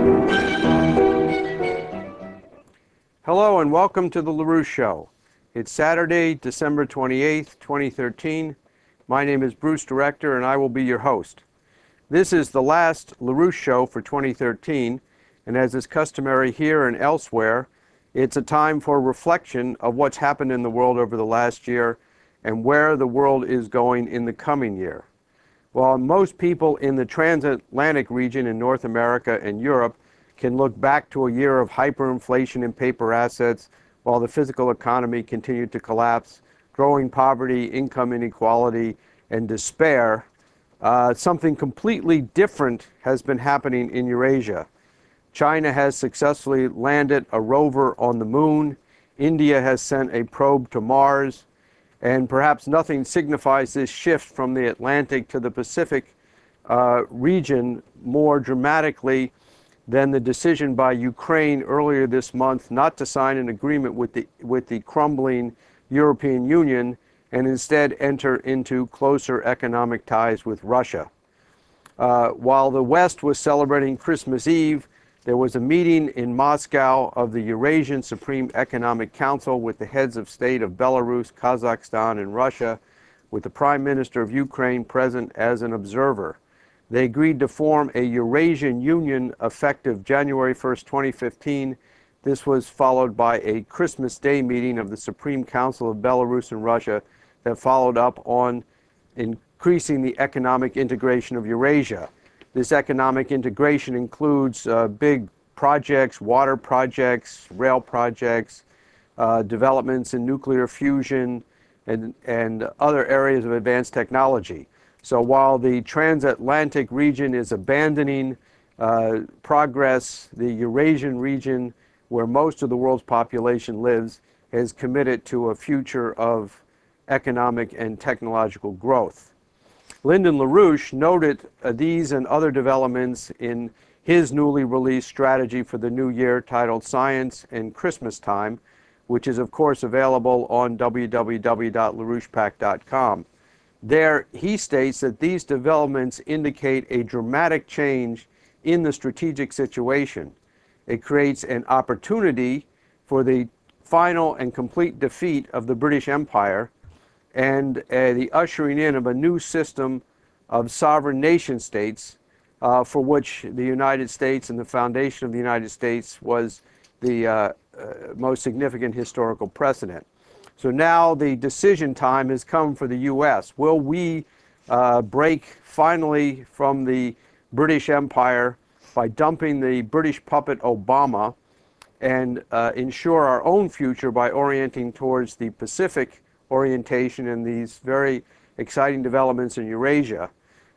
Hello and welcome to the LaRouche Show. It's Saturday, December 28th, 2013. My name is Bruce Director and I will be your host. This is the last LaRouche Show for 2013, and as is customary here and elsewhere, it's a time for reflection of what's happened in the world over the last year and where the world is going in the coming year. While most people in the transatlantic region in North America and Europe can look back to a year of hyperinflation in paper assets while the physical economy continued to collapse, growing poverty, income inequality, and despair, something completely different has been happening in Eurasia. China has successfully landed a rover on the moon. India has sent a probe to Mars. And perhaps nothing signifies this shift from the Atlantic to the Pacific region more dramatically than the decision by Ukraine earlier this month not to sign an agreement with the crumbling European Union and instead enter into closer economic ties with Russia. While the West was celebrating Christmas Eve, there was a meeting in Moscow of the Eurasian Supreme Economic Council with the heads of state of Belarus, Kazakhstan, and Russia, with the Prime Minister of Ukraine present as an observer. They agreed to form a Eurasian Union effective January 1st, 2015. This was followed by a Christmas Day meeting of the Supreme Council of Belarus and Russia that followed up on increasing the economic integration of Eurasia. This economic integration includes big projects, water projects, rail projects, developments in nuclear fusion, and other areas of advanced technology. So while the transatlantic region is abandoning progress, the Eurasian region, where most of the world's population lives, is committed to a future of economic and technological growth. Lyndon LaRouche noted these and other developments in his newly released strategy for the new year titled Science and Christmas Time, which is of course available on www.larouchepac.com. There, he states that these developments indicate a dramatic change in the strategic situation. It creates an opportunity for the final and complete defeat of the British Empire and the ushering in of a new system of sovereign nation states for which the United States and the foundation of the United States was the most significant historical precedent. So now the decision time has come for the U.S. Will we break finally from the British Empire by dumping the British puppet Obama and ensure our own future by orienting towards the Pacific orientation and these very exciting developments in Eurasia?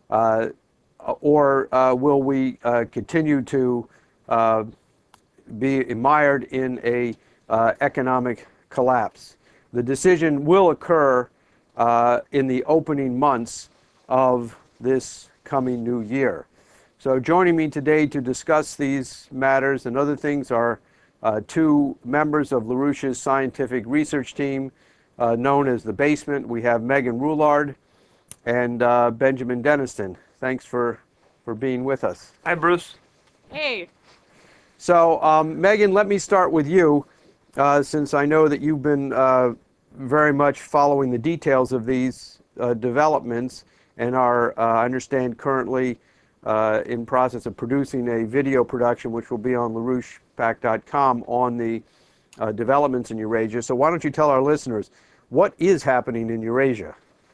Or will we continue to be mired in a economic collapse? The decision will occur in the opening months of this coming new year. So joining me today to discuss these matters and other things are two members of LaRouche's scientific research team known as The Basement. We have Megan Roulard and Benjamin Deniston. Thanks for being with us. Hi, Bruce. Hey. So Megan, let me start with you. Since I know that you've been very much following the details of these developments and are, I understand, currently in process of producing a video production which will be on LaRouchePac.com on the developments in Eurasia. So why don't you tell our listeners what is happening in Eurasia?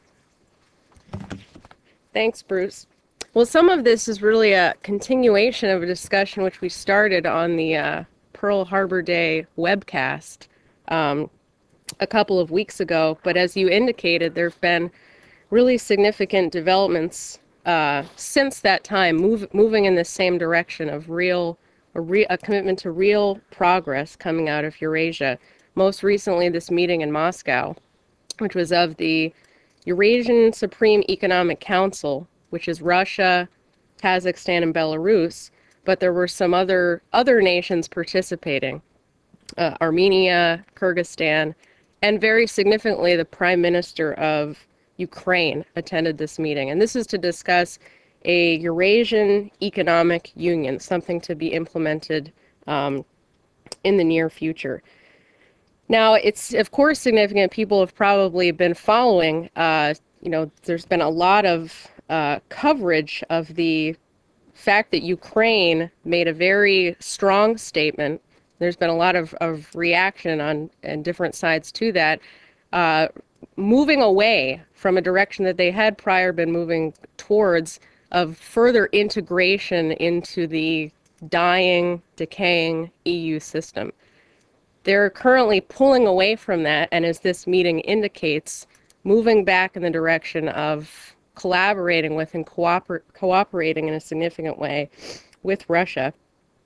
Thanks, Bruce. Well, some of this is really a continuation of a discussion which we started on the Pearl Harbor Day webcast a couple of weeks ago. But as you indicated, there have been really significant developments since that time, moving in the same direction of a commitment to real progress coming out of Eurasia. Most recently, this meeting in Moscow, which was of the Eurasian Supreme Economic Council, which is Russia, Kazakhstan, and Belarus, but there were some other nations participating, Armenia, Kyrgyzstan, and very significantly, the Prime Minister of Ukraine attended this meeting. And this is to discuss a Eurasian Economic Union, something to be implemented in the near future. Now, it's of course significant. People have probably been following. There's been a lot of coverage of the fact that Ukraine made a very strong statement. There's been a lot of reaction on and different sides to that, uh, moving away from a direction that they had prior been moving towards of further integration into the dying, decaying EU system. They're currently pulling away from that, and as this meeting indicates, moving back in the direction of collaborating with and cooperating in a significant way with Russia.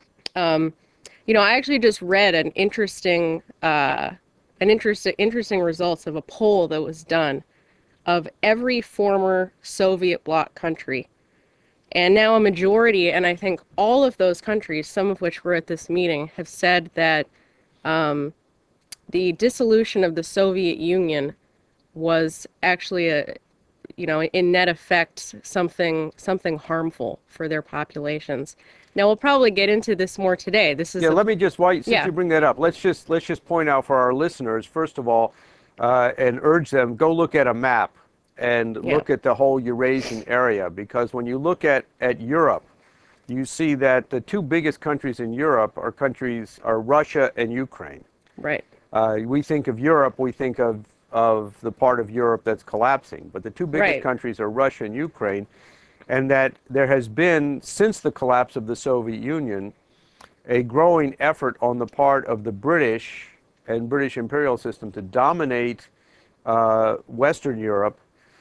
I actually just read interesting results of a poll that was done of every former Soviet bloc country. And now a majority, and I think all of those countries, some of which were at this meeting, have said that the dissolution of the Soviet Union was actually in net effect, something harmful for their populations. Now we'll probably get into this more today. This is Let me just, since Yeah. you bring that up, let's just point out for our listeners, first of all, and urge them, go look at a map and Yeah. look at the whole Eurasian area, because when you look at Europe, you see that the two biggest countries in Europe are Russia and Ukraine. Right. We think of Europe, we think of the part of Europe that's collapsing, but the two biggest Right. countries are Russia and Ukraine, and that there has been, since the collapse of the Soviet Union, a growing effort on the part of the British and British imperial system to dominate Western Europe.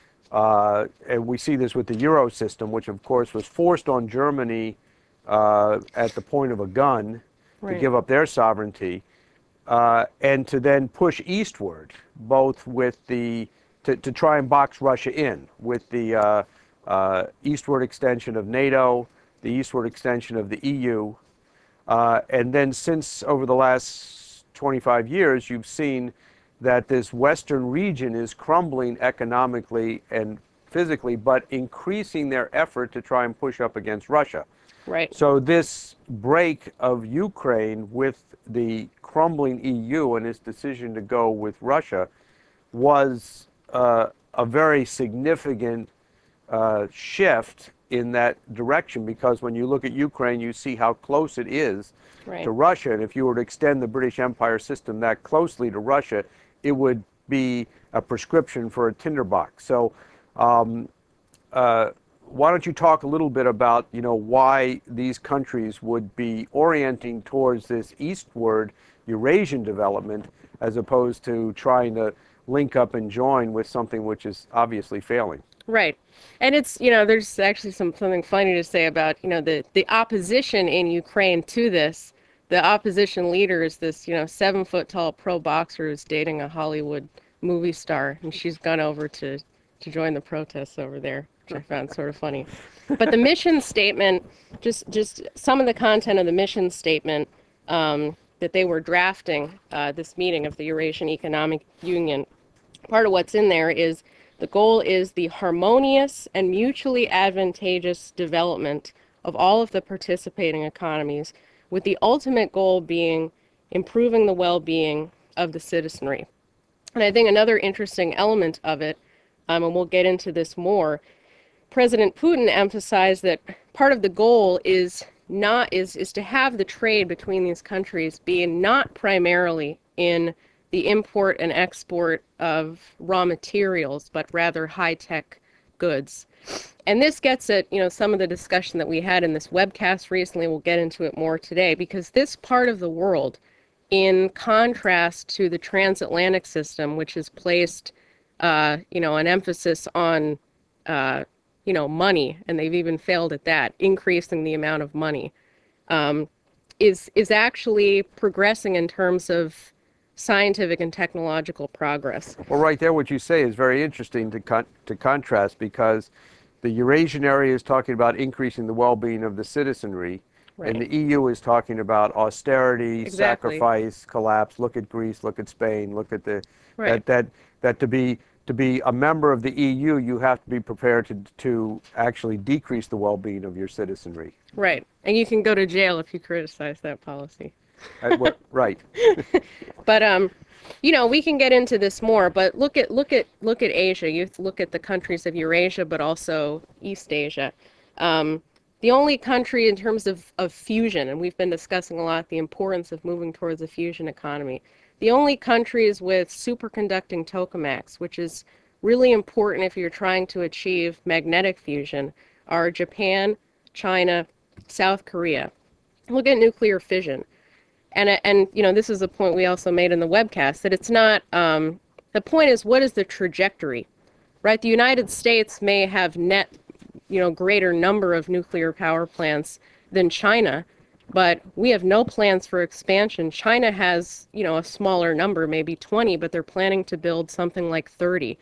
And we see this with the Euro system, which of course was forced on Germany at the point of a gun to Right. give up their sovereignty, and to then push eastward, both with to try and box Russia in with the eastward extension of NATO, the eastward extension of the EU. And then since over the last 25 years, you've seen that this Western region is crumbling economically and physically, but increasing their effort to try and push up against Russia. Right. So this break of Ukraine with the crumbling EU and its decision to go with Russia was a very significant shift in that direction, because when you look at Ukraine, you see how close it is Right. to Russia. And if you were to extend the British Empire system that closely to Russia, it would be a prescription for a tinderbox. So why don't you talk a little bit about, why these countries would be orienting towards this eastward Eurasian development as opposed to trying to link up and join with something which is obviously failing. Right. And it's, there's actually something funny to say about, the opposition in Ukraine to this. The opposition leader is this, 7-foot tall pro boxer who's dating a Hollywood movie star, and she's gone over to join the protests over there, which I found sort of funny. But the mission statement, just some of the content of the mission statement that they were drafting this meeting of the Eurasian Economic Union, part of what's in there is the goal is the harmonious and mutually advantageous development of all of the participating economies, with the ultimate goal being improving the well-being of the citizenry. And I think another interesting element of it, and we'll get into this more, President Putin emphasized that part of the goal is to have the trade between these countries being not primarily in the import and export of raw materials, but rather high-tech goods. And this gets at, some of the discussion that we had in this webcast recently. We'll get into it more today, because this part of the world, in contrast to the transatlantic system, which has placed, an emphasis on, money, and they've even failed at that, increasing the amount of money, is actually progressing in terms of scientific and technological progress. Well, right there, what you say is very interesting to contrast, because the Eurasian area is talking about increasing the well-being of the citizenry, Right. and the EU is talking about austerity, Exactly. sacrifice, collapse. Look at Greece, look at Spain, look at Right. that to be to be a member of the EU, you have to be prepared to actually decrease the well-being of your citizenry. Right. And you can go to jail if you criticize that policy. Right. But you know, we can get into this more, but look at Asia. You look at the countries of Eurasia, but also East Asia. The only country in terms of fusion, and we've been discussing a lot the importance of moving towards a fusion economy. The only countries with superconducting tokamaks, which is really important if you're trying to achieve magnetic fusion, are Japan, China, South Korea. Look at nuclear fission. And you know, this is a point we also made in the webcast, that it's not, the point is, what is the trajectory, right? The United States may have net, you know, greater number of nuclear power plants than China, but we have no plans for expansion. China has, you know, a smaller number, maybe 20, but they're planning to build something like 30.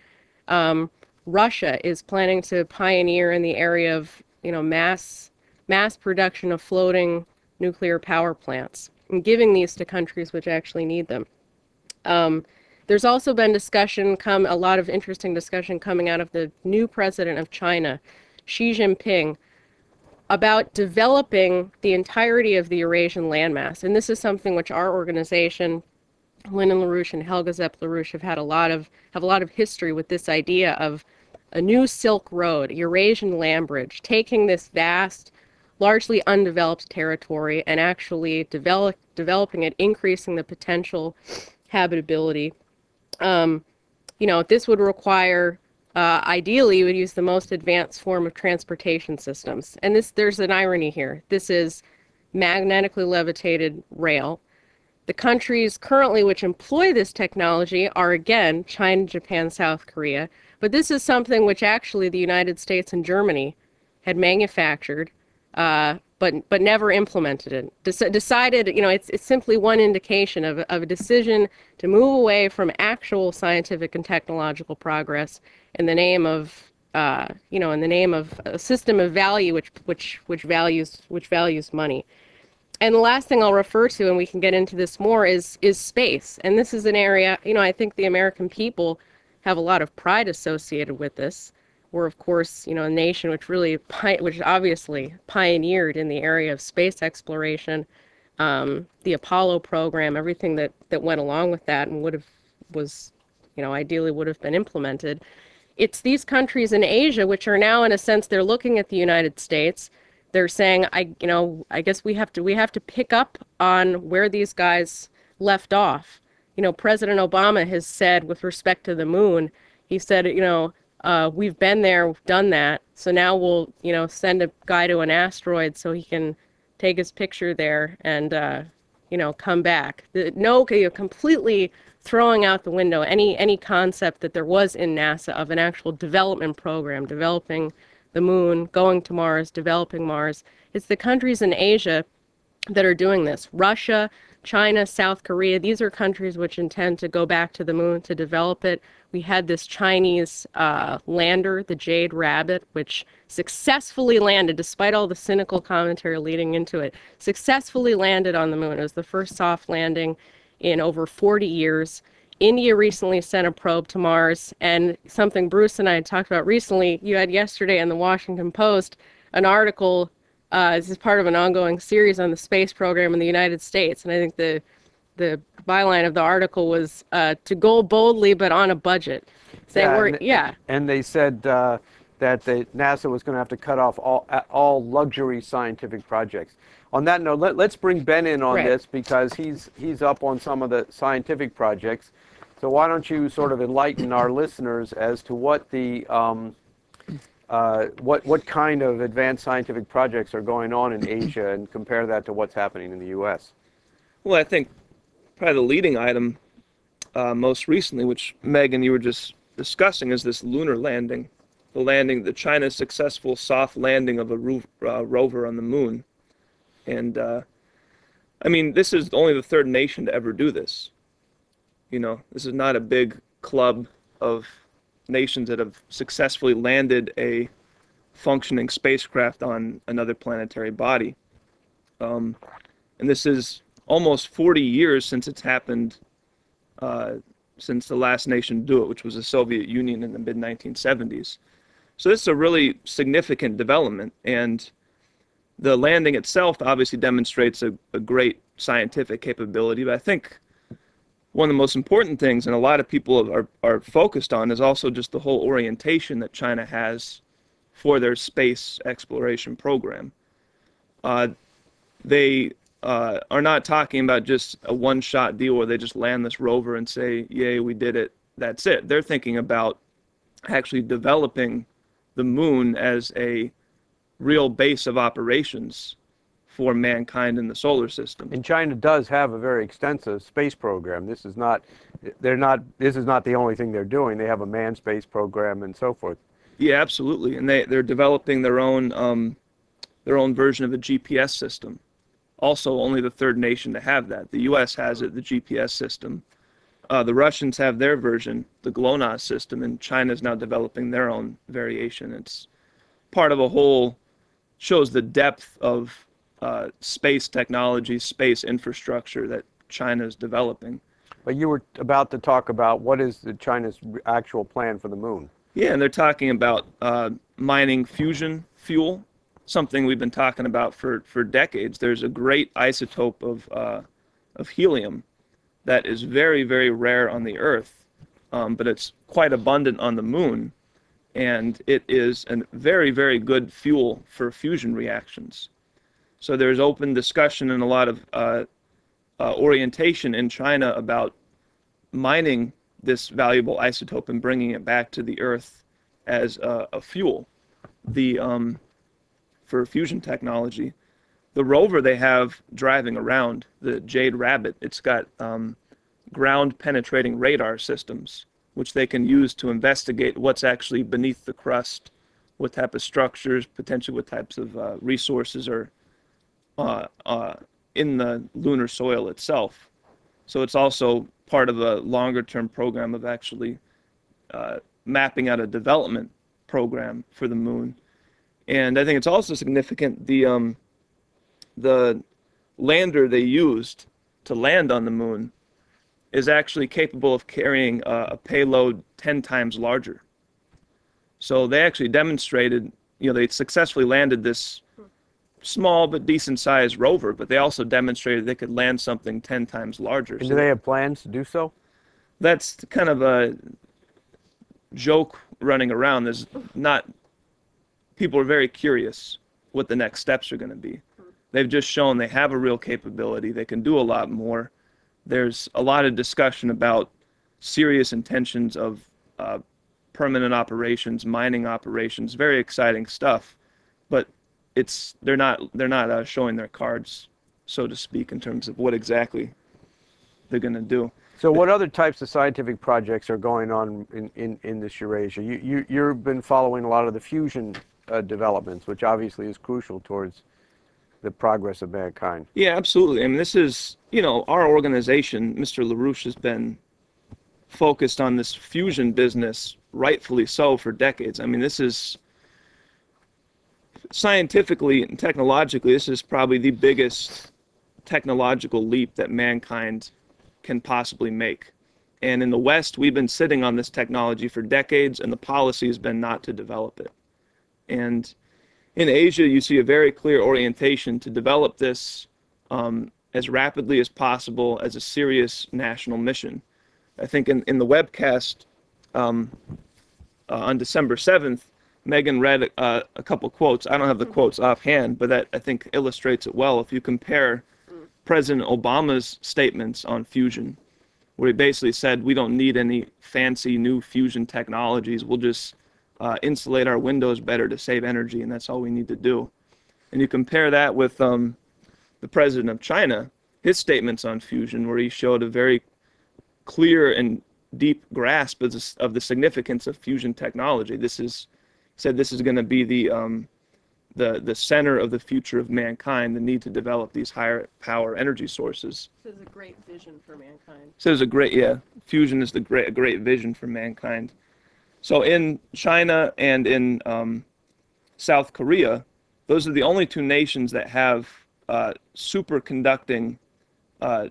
Russia is planning to pioneer in the area of, you know, mass production of floating nuclear power plants, and giving these to countries which actually need them. There's also been a lot of interesting discussion coming out of the new president of China, Xi Jinping, about developing the entirety of the Eurasian landmass. And this is something which our organization, Lyndon LaRouche and Helga Zepp LaRouche, have a lot of history with this idea of a new Silk Road, Eurasian land bridge, taking this vast, largely undeveloped territory and actually developing it, increasing the potential habitability. You know, this would require, ideally, you would use the most advanced form of transportation systems. And there's an irony here. This is magnetically levitated rail. The countries currently which employ this technology are, again, China, Japan, South Korea. But this is something which actually the United States and Germany had manufactured, but never implemented it. Decided, you know, it's simply one indication of a decision to move away from actual scientific and technological progress in the name of, you know, in the name of a system of value which values money. And the last thing I'll refer to, and we can get into this more, is space. And this is an area, you know, I think the American people have a lot of pride associated with this. We're, of course, you know, a nation which obviously pioneered in the area of space exploration, the Apollo program, everything that went along with that, and ideally would have been implemented. It's these countries in Asia which are now, in a sense, they're looking at the United States. They're saying, I guess we have to pick up on where these guys left off. You know, President Obama has said with respect to the moon, he said, you know, we've been there, we've done that. So now we'll, you know, send a guy to an asteroid so he can take his picture there and, you know, come back. Completely throwing out the window any concept that there was in NASA of an actual development program, developing the moon, going to Mars, developing Mars. It's the countries in Asia that are doing this. Russia, China, South Korea, these are countries which intend to go back to the moon to develop it. We had this Chinese lander, the Jade Rabbit, which successfully landed, despite all the cynical commentary leading into it, successfully landed on the moon. It was the first soft landing in over 40 years. India recently sent a probe to Mars, and something Bruce and I had talked about recently, you had yesterday in the Washington Post an article. This is part of an ongoing series on the space program in the United States, and I think the byline of the article was to go boldly but on a budget. And they said that NASA was going to have to cut off all luxury scientific projects. On that note, let's bring Ben in on this, because he's up on some of the scientific projects. So why don't you sort of enlighten our listeners as to what the what kind of advanced scientific projects are going on in Asia, and compare that to what's happening in the U.S. Well, I think probably the leading item most recently, which Megan, you were just discussing, is this lunar landing. The China's successful soft landing of a rover on the moon. And I mean, this is only the third nation to ever do this. You know, this is not a big club of nations that have successfully landed a functioning spacecraft on another planetary body. And this is almost 40 years since it's happened since the last nation to do it, which was the Soviet Union in the mid-1970s. So this is a really significant development, and the landing itself obviously demonstrates a great scientific capability, but I think one of the most important things, and a lot of people are focused on, is also just the whole orientation that China has for their space exploration program. They are not talking about just a one-shot deal where they just land this rover and say, yay, we did it, that's it. They're thinking about actually developing the moon as a real base of operations for mankind in the solar system. And China does have a very extensive space program. This is not the only thing they're doing. They have a manned space program and so forth. Yeah, absolutely. And they're developing their own version of a GPS system. Also, only the third nation to have that. The U.S. has it, the GPS system. The Russians have their version, the GLONASS system, and China's now developing their own variation. It's part of a whole, shows the depth of space technology, space infrastructure that China is developing. But you were about to talk about what is China's actual plan for the moon. Yeah, and they're talking about mining fusion fuel, something we've been talking about for decades. There's a great isotope of helium that is very, very rare on the Earth, but it's quite abundant on the moon, and it is a very, very good fuel for fusion reactions. So there's open discussion and a lot of orientation in China about mining this valuable isotope and bringing it back to the Earth as a fuel for fusion technology. The rover they have driving around, the Jade Rabbit, it's got ground-penetrating radar systems, which they can use to investigate what's actually beneath the crust, what type of structures, potentially what types of resources are in the lunar soil itself. So it's also part of a longer-term program of actually mapping out a development program for the moon. And I think it's also significant the lander they used to land on the moon is actually capable of carrying a payload 10 times larger. So they actually demonstrated, they successfully landed this small but decent sized rover, but they also demonstrated they could land something 10 times larger. And do they have plans to do so? That's kind of a joke running around. There's not, people are very curious what the next steps are going to be. They've just shown they have a real capability. They can do a lot more. There's a lot of discussion about serious intentions of permanent operations, mining operations, very exciting stuff. But they're not showing their cards, so to speak, in terms of what exactly they're going to do. So what other types of scientific projects are going on in this Eurasia? You've been following a lot of the fusion developments, which obviously is crucial towards the progress of mankind. Yeah, absolutely. I mean, this is, our organization, Mr. LaRouche, has been focused on this fusion business, rightfully so, for decades. I mean, this is, scientifically and technologically, this is probably the biggest technological leap that mankind can possibly make. And in the West, we've been sitting on this technology for decades, and the policy has been not to develop it. And in Asia, you see a very clear orientation to develop this as rapidly as possible as a serious national mission. I think in the webcast on December 7th, Megan read a couple quotes. I don't have the quotes offhand, but that I think illustrates it well. If you compare President Obama's statements on fusion, where he basically said, we don't need any fancy new fusion technologies. We'll just insulate our windows better to save energy, and that's all we need to do. And you compare that with the president of China, his statements on fusion, where he showed a very clear and deep grasp of the significance of fusion technology. He said this is going to be the center of the future of mankind, the need to develop these higher power energy sources. So it's a great vision for mankind. So it's fusion is a great vision for mankind. So in China and in South Korea, those are the only two nations that have superconducting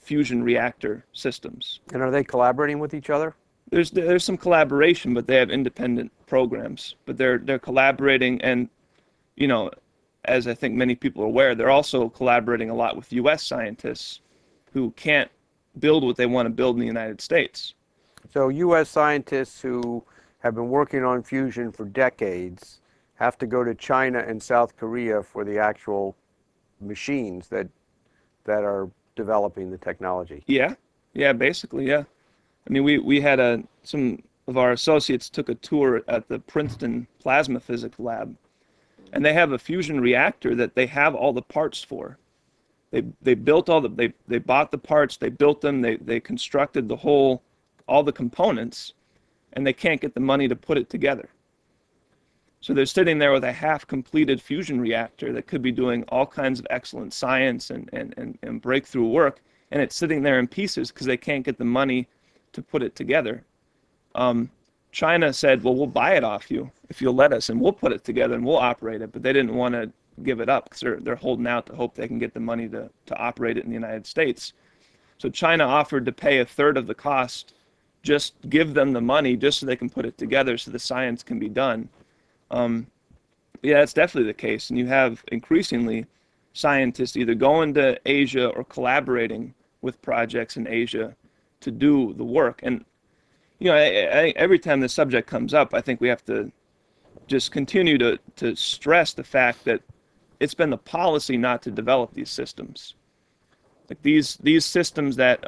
fusion reactor systems. And are they collaborating with each other? There's some collaboration, but they have independent programs. But they're collaborating, and you know, as I think many people are aware, they're also collaborating a lot with U.S. scientists who can't build what they want to build in the United States. So U.S. scientists who have been working on fusion for decades have to go to China and South Korea for the actual machines that are developing the technology. Yeah, basically, yeah. I mean, we had some of our associates took a tour at the Princeton Plasma Physics Lab, and they have a fusion reactor that they have all the parts for. They built they bought the parts, they built them, they constructed all the components, and they can't get the money to put it together. So they're sitting there with a half-completed fusion reactor that could be doing all kinds of excellent science and breakthrough work, and it's sitting there in pieces because they can't get the money to put it together. China said, well, we'll buy it off you if you'll let us, and we'll put it together and we'll operate it, but they didn't want to give it up because they're holding out to hope they can get the money to operate it in the United States. So China offered to pay a third of the cost, just give them the money just so they can put it together so the science can be done. Yeah, that's definitely the case, and you have increasingly scientists either going to Asia or collaborating with projects in Asia to do the work. And you know, every time this subject comes up, I think we have to just continue to stress the fact that it's been the policy not to develop these systems. Like these systems that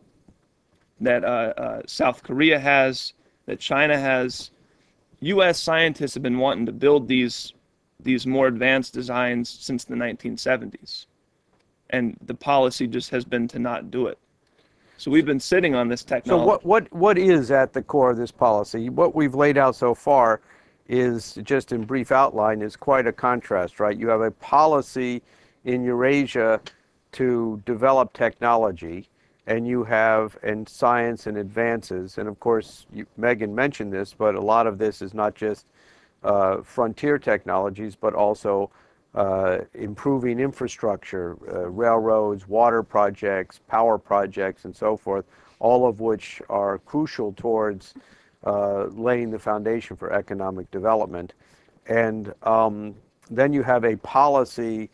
South Korea has, that China has, U.S. scientists have been wanting to build these more advanced designs since the 1970s, and the policy just has been to not do it. So we've been sitting on this technology. So what is at the core of this policy? What we've laid out so far is, just in brief outline, is quite a contrast, right? You have a policy in Eurasia to develop technology, and you have science and advances. And of course, Megan mentioned this, but a lot of this is not just frontier technologies, but also improving infrastructure, railroads, water projects, power projects, and so forth, all of which are crucial towards laying the foundation for economic development. And then you have a policy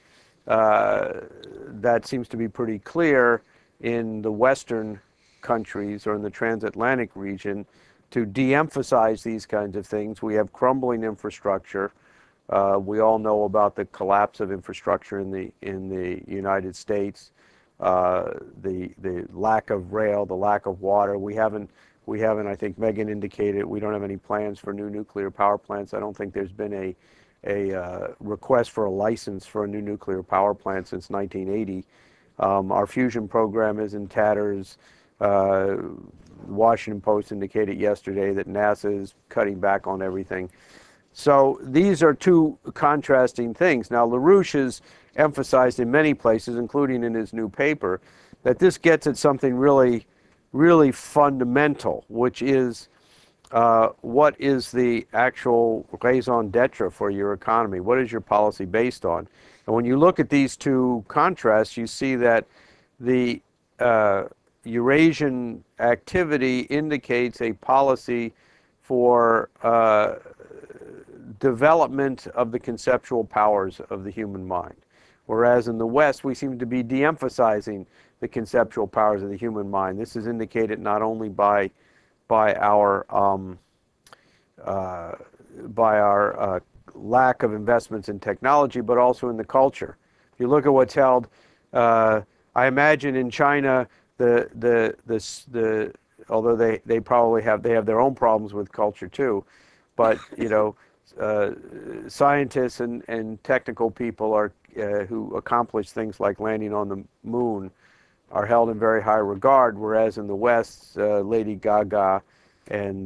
that seems to be pretty clear in the Western countries or in the transatlantic region to de-emphasize these kinds of things. We have crumbling infrastructure. We all know about the collapse of infrastructure in the United States, the lack of rail, the lack of water. We haven't. I think Megan indicated we don't have any plans for new nuclear power plants. I don't think there's been a request for a license for a new nuclear power plant since 1980. Our fusion program is in tatters. The Washington Post indicated yesterday that NASA is cutting back on everything. So these are two contrasting things. Now, LaRouche has emphasized in many places, including in his new paper, that this gets at something really, really fundamental, which is what is the actual raison d'etre for your economy? What is your policy based on? And when you look at these two contrasts, you see that the Eurasian activity indicates a policy for development of the conceptual powers of the human mind. Whereas in the West, we seem to be de-emphasizing the conceptual powers of the human mind. This is indicated not only by our lack of investments in technology, but also in the culture. If you look at what's held, I imagine in China, although they probably have their own problems with culture too, but you know, scientists and technical people are who accomplish things like landing on the moon are held in very high regard, whereas in the West, Lady Gaga and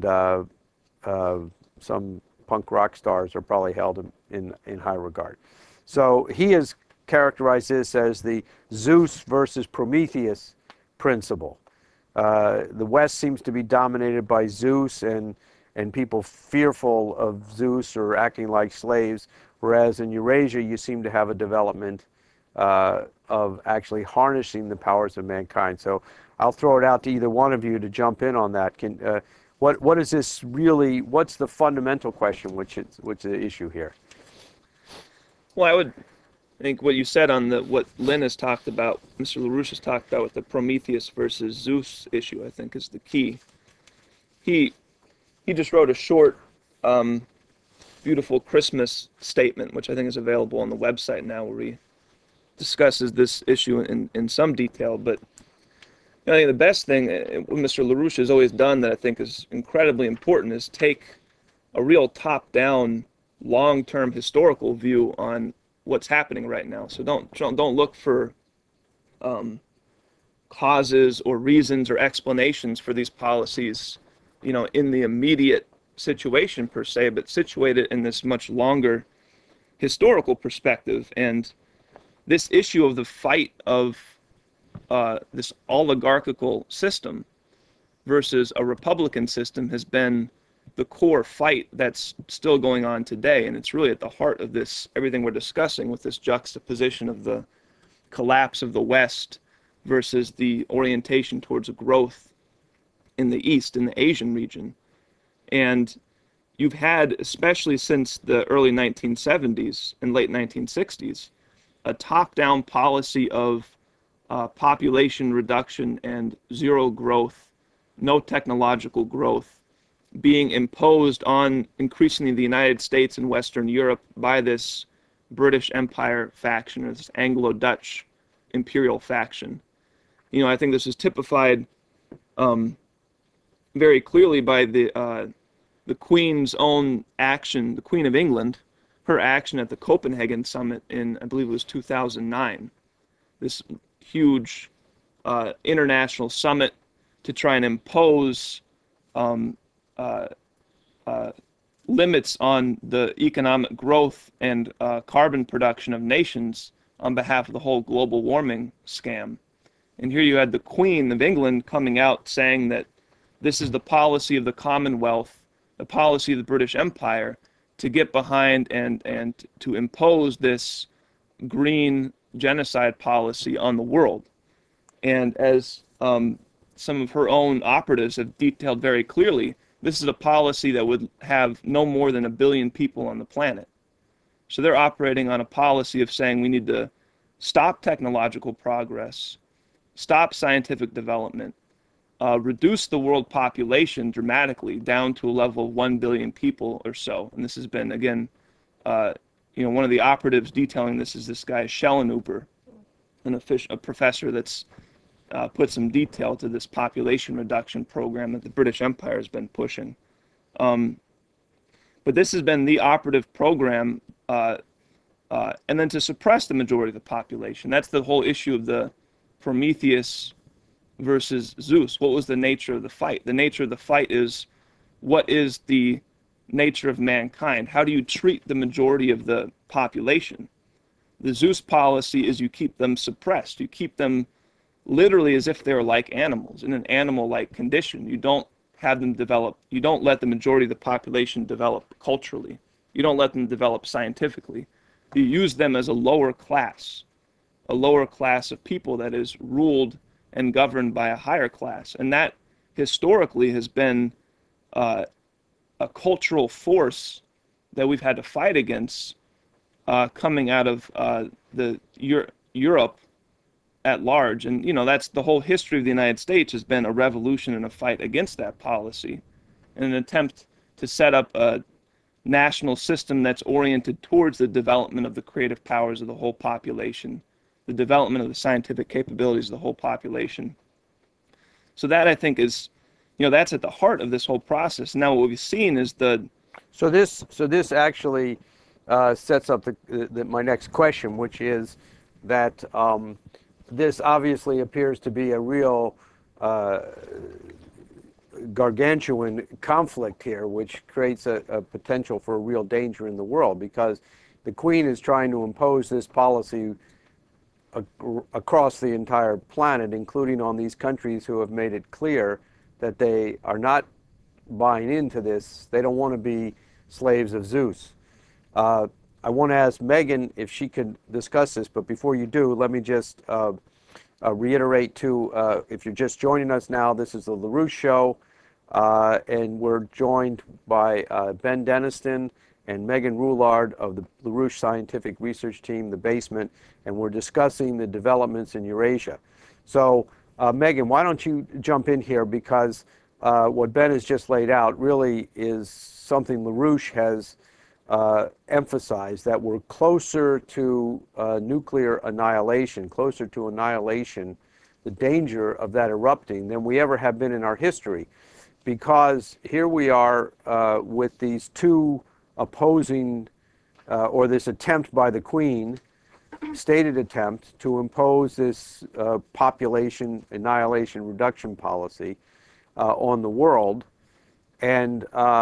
some punk rock stars are probably held in high regard. So he has characterized this as the Zeus versus Prometheus principle. The West seems to be dominated by Zeus and people fearful of Zeus or acting like slaves, whereas in Eurasia you seem to have a development of actually harnessing the powers of mankind. So I'll throw it out to either one of you to jump in on that. What is this really? What's the fundamental question, which is the issue here? Well, I think what you said on what Lynn has talked about, Mr. LaRouche has talked about with the Prometheus versus Zeus issue, I think is the key. He just wrote a short, beautiful Christmas statement, which I think is available on the website now, where he discusses this issue in some detail. But I think the best thing what Mr. LaRouche has always done that I think is incredibly important is take a real top-down, long-term historical view on what's happening right now. So don't look for causes or reasons or explanations for these policies, in the immediate situation per se, but situate it in this much longer historical perspective. And this issue of the fight of this oligarchical system versus a Republican system has been the core fight that's still going on today. And it's really at the heart of this, everything we're discussing, with this juxtaposition of the collapse of the West versus the orientation towards growth in the East, in the Asian region. And you've had, especially since the early 1970s and late 1960s, a top-down policy of population reduction and zero growth, no technological growth, being imposed on increasingly the United States and Western Europe by this British Empire faction, or this Anglo-Dutch imperial faction. I think this is typified very clearly by the Queen's own action, the Queen of England, her action at the Copenhagen summit in, I believe it was 2009. This huge international summit to try and impose limits on the economic growth and carbon production of nations on behalf of the whole global warming scam. And here you had the Queen of England coming out saying that this is the policy of the Commonwealth, the policy of the British Empire, to get behind and to impose this green genocide policy on the world. And as some of her own operatives have detailed very clearly, this is a policy that would have no more than 1 billion people on the planet. So they're operating on a policy of saying we need to stop technological progress, stop scientific development, reduce the world population dramatically down to a level of 1 billion people or so. And this has been, again, one of the operatives detailing this is this guy Schellenhuber, a professor that's put some detail to this population reduction program that the British Empire has been pushing. But this has been the operative program, and then to suppress the majority of the population. That's the whole issue of the Prometheus versus Zeus. What was the nature of the fight? The nature of the fight is, what is the nature of mankind? How do you treat the majority of the population? The Zeus policy is you keep them suppressed. You keep them literally as if they're like animals, in an animal-like condition. You don't have them develop, you don't let the majority of the population develop culturally. You don't let them develop scientifically. You use them as a lower class of people that is ruled and governed by a higher class. And that historically has been a cultural force that we've had to fight against coming out of Europe at large. And that's the whole history of the United States, has been a revolution and a fight against that policy, and an attempt to set up a national system that's oriented towards the development of the creative powers of the whole population, the development of the scientific capabilities of the whole population. So that, I think, is, that's at the heart of this whole process. Now what we've seen is So this actually sets up my next question, which is that this obviously appears to be a real gargantuan conflict here, which creates a potential for a real danger in the world, because the Queen is trying to impose this policy across the entire planet, including on these countries who have made it clear that they are not buying into this. They don't want to be slaves of Zeus. I want to ask Megan if she could discuss this, but before you do, let me just reiterate too, if you're just joining us now, this is the LaRouche Show, and we're joined by Ben Deniston and Megan Roulard of the LaRouche Scientific Research Team, The Basement, and we're discussing the developments in Eurasia. So, Megan, why don't you jump in here, because what Ben has just laid out really is something LaRouche has emphasized, that we're closer to nuclear annihilation, closer to annihilation, the danger of that erupting, than we ever have been in our history. Because here we are with these two opposing, or this attempt by the Queen, stated attempt to impose this population annihilation reduction policy on the world, and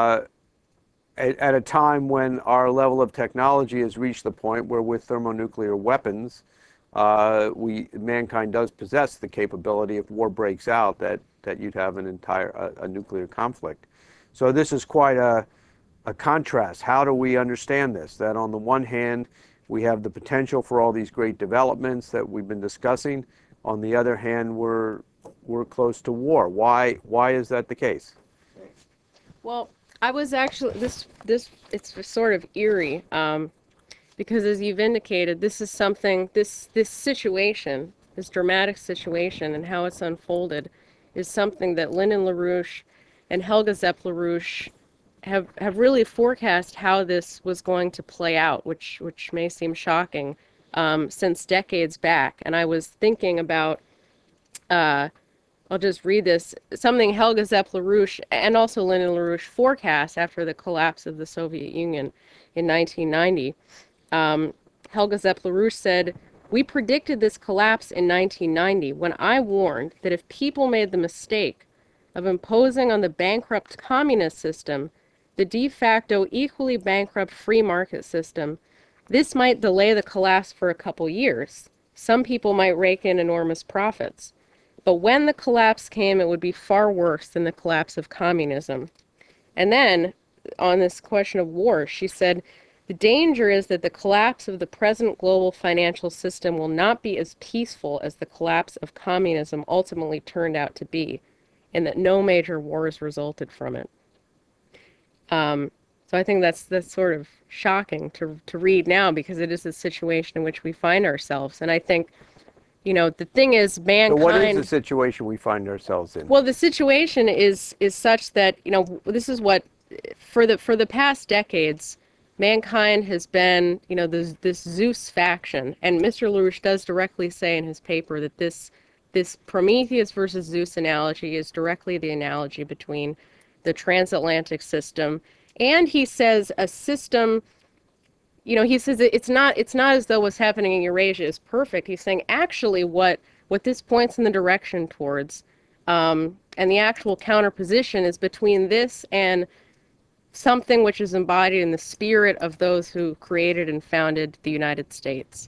at a time when our level of technology has reached the point where with thermonuclear weapons, mankind does possess the capability, if war breaks out, that you'd have an entire a nuclear conflict. So this is quite a contrast. How do we understand this? That on the one hand, we have the potential for all these great developments that we've been discussing. On the other hand, we're close to war. Why is that the case? Well, I was actually it's sort of eerie, because as you've indicated, this is something, this situation, this dramatic situation and how it's unfolded is something that Lyndon LaRouche and Helga Zepp LaRouche have really forecast how this was going to play out, which may seem shocking, since decades back. And I was thinking about, I'll just read this, something Helga Zepp LaRouche and also Lyndon LaRouche forecast after the collapse of the Soviet Union in 1990. Helga Zepp LaRouche said, "We predicted this collapse in 1990 when I warned that if people made the mistake of imposing on the bankrupt communist system the de facto equally bankrupt free market system, this might delay the collapse for a couple years. Some people might rake in enormous profits. But when the collapse came, it would be far worse than the collapse of communism." And then, on this question of war, she said, "The danger is that the collapse of the present global financial system will not be as peaceful as the collapse of communism ultimately turned out to be, and that no major wars resulted from it." So I think that's sort of shocking to read now, because it is the situation in which we find ourselves. And I think, the thing is, mankind... So what is the situation we find ourselves in? Well, the situation is such that, this is what, for the past decades, mankind has been, this Zeus faction. And Mr. LaRouche does directly say in his paper that this Prometheus versus Zeus analogy is directly the analogy between the transatlantic system, and he says a system, he says it's not as though what's happening in Eurasia is perfect. He's saying actually what this points in the direction towards, and the actual counterposition is between this and something which is embodied in the spirit of those who created and founded the United States.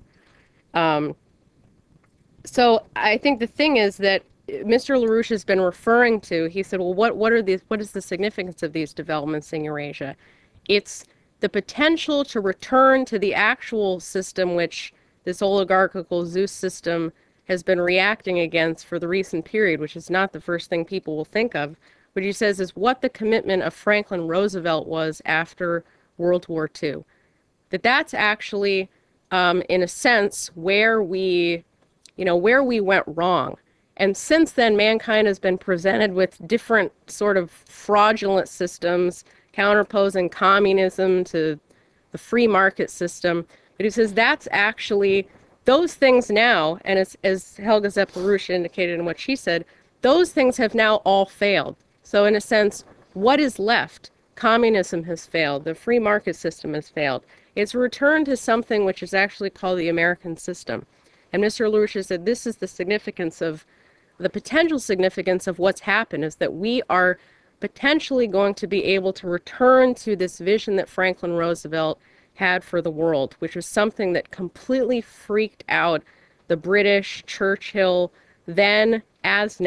So I think the thing is that Mr. LaRouche has been referring to, he said, well, what is the significance of these developments in Eurasia? It's the potential to return to the actual system which this oligarchical Zeus system has been reacting against for the recent period, which is not the first thing people will think of, which he says is what the commitment of Franklin Roosevelt was after World War II. That's actually, in a sense, where we went wrong. And since then, mankind has been presented with different sort of fraudulent systems, counterposing communism to the free market system. But he says that's actually, those things now, and as Helga Zepp LaRouche indicated in what she said, those things have now all failed. So in a sense, what is left? Communism has failed. The free market system has failed. It's a return to something which is actually called the American system. And Mr. LaRouche said this is the significance of, the potential significance of what's happened, is that we are potentially going to be able to return to this vision that Franklin Roosevelt had for the world, which was something that completely freaked out the British, Churchill, then as now.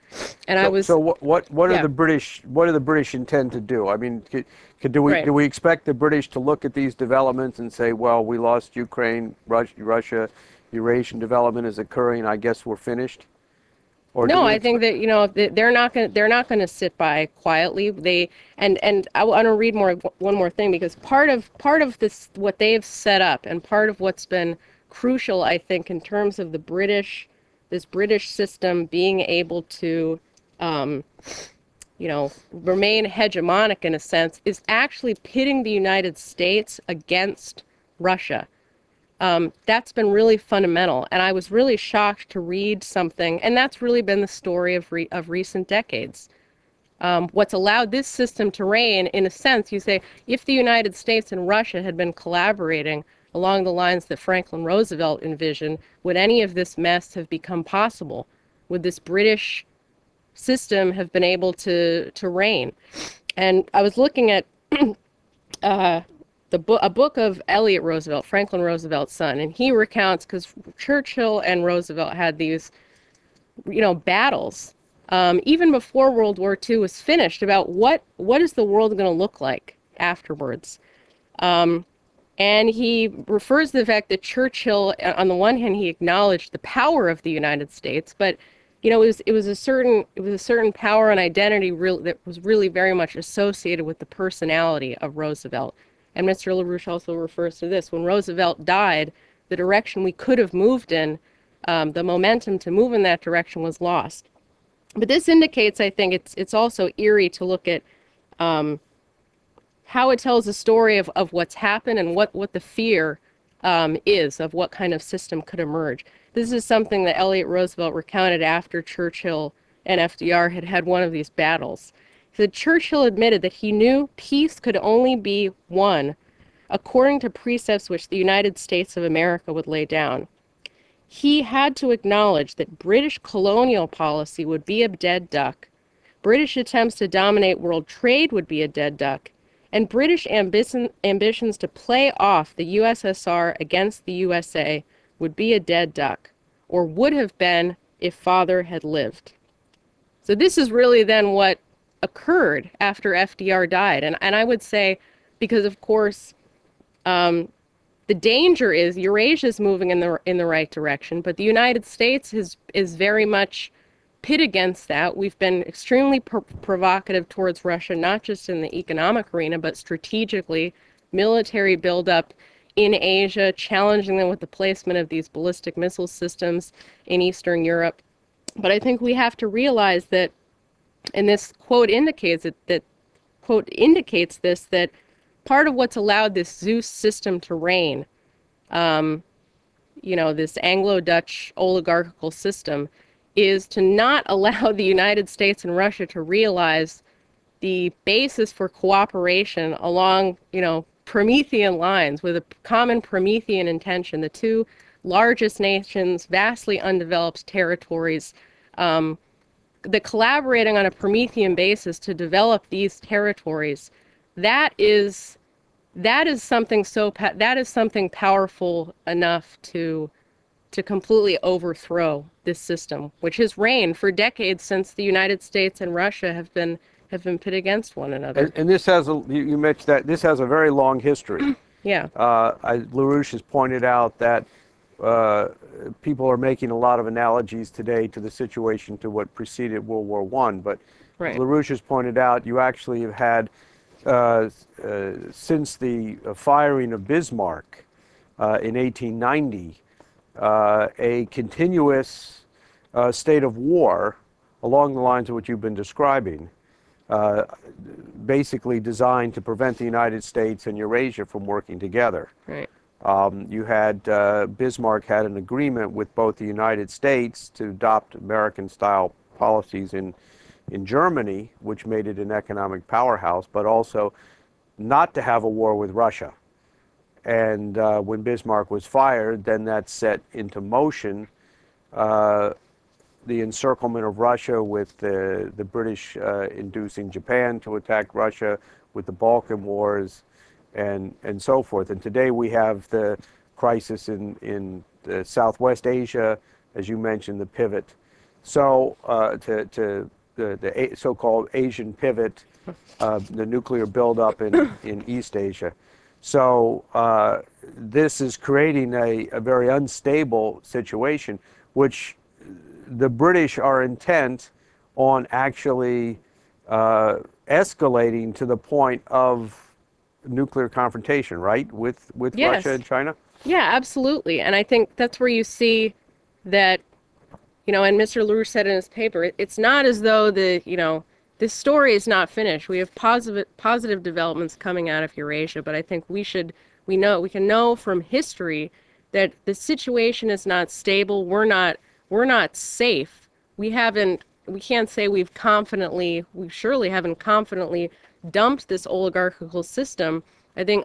And I was, So what yeah. do the British intend to do? I mean, Right. do we expect the British to look at these developments and say, well, we lost Ukraine, Russia, Eurasian development is occurring, I guess we're finished? Or do No, we I think expect? that, they're not going to sit by quietly. And I want to read one more thing, because part of this, what they've set up, and part of what's been crucial, I think, in terms of this British system being able to, um, remain hegemonic in a sense, is actually pitting the United States against Russia. That's been really fundamental. And I was really shocked to read something, and that's really been the story of recent decades. What's allowed this system to reign, in a sense, you say, if the United States and Russia had been collaborating along the lines that Franklin Roosevelt envisioned, would any of this mess have become possible? Would this British system have been able to reign? And I was looking at a book of Elliot Roosevelt, Franklin Roosevelt's son, and he recounts, because Churchill and Roosevelt had these, battles, even before World War II was finished, about what is the world going to look like afterwards. And he refers to the fact that Churchill, on the one hand, he acknowledged the power of the United States, but it was a certain power and identity that was really very much associated with the personality of Roosevelt. And Mr. LaRouche also refers to this. When Roosevelt died, the direction we could have moved in, the momentum to move in that direction was lost. But this indicates, I think, it's also eerie to look at how it tells a story of what's happened, and what the fear is of what kind of system could emerge. This is something that Elliot Roosevelt recounted after Churchill and FDR had one of these battles. He said Churchill admitted that he knew peace could only be won according to precepts which the United States of America would lay down. He had to acknowledge that British colonial policy would be a dead duck, British attempts to dominate world trade would be a dead duck, and British ambitions to play off the USSR against the USA would be a dead duck, or would have been if father had lived. So this is really then what occurred after FDR died. And I would say, because of course, the danger is Eurasia is moving in the right direction, but the United States is very much pit against that. We've been extremely provocative towards Russia, not just in the economic arena, but strategically, military buildup in Asia, challenging them with the placement of these ballistic missile systems in Eastern Europe. But I think we have to realize that, and this quote indicates it, that quote indicates this, that part of what's allowed this Zeus system to reign, this Anglo-Dutch oligarchical system, is to not allow the United States and Russia to realize the basis for cooperation along, Promethean lines, with a common Promethean intention. The two largest nations, vastly undeveloped territories, the collaborating on a Promethean basis to develop these territories, that is something powerful enough to completely overthrow this system, which has reigned for decades since the United States and Russia have been pit against one another. And this has you mentioned that this has a very long history. Yeah. LaRouche has pointed out that people are making a lot of analogies today to the situation to what preceded World War I. But Right. LaRouche has pointed out you actually have had, since the firing of Bismarck in 1890, a continuous state of war along the lines of what you've been describing, basically designed to prevent the United States and Eurasia from working together. Right. You had Bismarck had an agreement with both the United States to adopt American-style policies in Germany, which made it an economic powerhouse, but also not to have a war with Russia. And when Bismarck was fired, then that set into motion the encirclement of Russia, with the British inducing Japan to attack Russia, with the Balkan Wars, and so forth. And today we have the crisis in Southwest Asia, as you mentioned, the pivot. So to the so-called Asian pivot, the nuclear buildup in East Asia. So this is creating a very unstable situation, which the British are intent on actually escalating to the point of nuclear confrontation, right, with Yes. Russia and China? Yeah, absolutely. And I think that's where you see that, and Mr. LaRouche said in his paper, it's not as though this story is not finished. We have positive developments coming out of Eurasia, but I think we can know from history that the situation is not stable. We're not safe. We can't say we surely haven't confidently dumped this oligarchical system. I think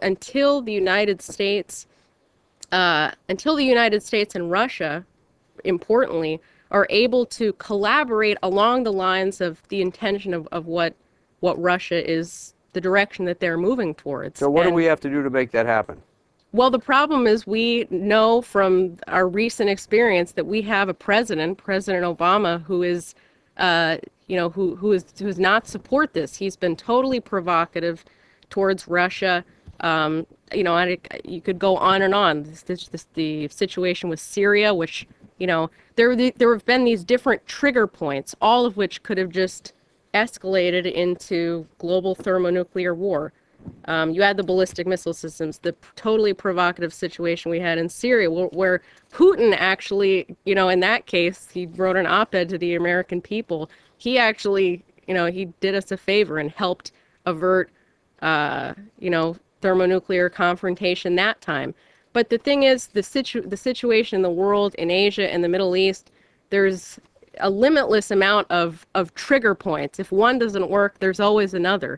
until the United States and Russia, importantly, are able to collaborate along the lines of the intention of what Russia is, the direction that they're moving towards. So what do And, we have to do to make that happen? well, the problem is we know from our recent experience that we have a President Obama, who is, who is not support this. He's been totally provocative towards Russia. You could go on and on. The situation with Syria, which, there have been these different trigger points, all of which could have just escalated into global thermonuclear war. You had the ballistic missile systems, the totally provocative situation we had in Syria, where Putin actually, in that case, he wrote an op-ed to the American people. He actually, he did us a favor and helped avert, thermonuclear confrontation that time. But the thing is, the situation in the world, in Asia, in the Middle East, there's a limitless amount of trigger points. If one doesn't work, there's always another.